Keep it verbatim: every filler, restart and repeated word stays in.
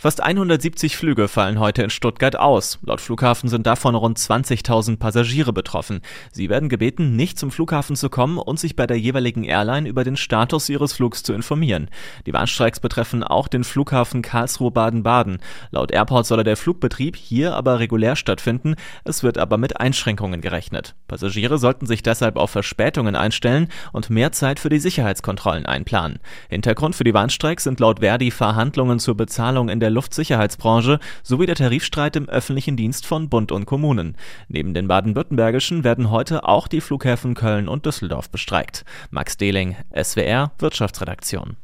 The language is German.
Fast hundertsiebzig Flüge fallen heute in Stuttgart aus. Laut Flughafen sind davon rund zwanzigtausend Passagiere betroffen. Sie werden gebeten, nicht zum Flughafen zu kommen und sich bei der jeweiligen Airline über den Status ihres Flugs zu informieren. Die Warnstreiks betreffen auch den Flughafen Karlsruhe-Baden-Baden. Laut Airport solle der Flugbetrieb hier aber regulär stattfinden. Es wird aber mit Einschränkungen gerechnet. Passagiere sollten sich deshalb auf Verspätungen einstellen und mehr Zeit für die Sicherheitskontrollen einplanen. Hintergrund für die Warnstreiks sind laut Verdi Verhandlungen zur Bezahlung in der Luftsicherheitsbranche sowie der Tarifstreit im öffentlichen Dienst von Bund und Kommunen. Neben den baden-württembergischen werden heute auch die Flughäfen Köln und Düsseldorf bestreikt. Max Dehling, S W R Wirtschaftsredaktion.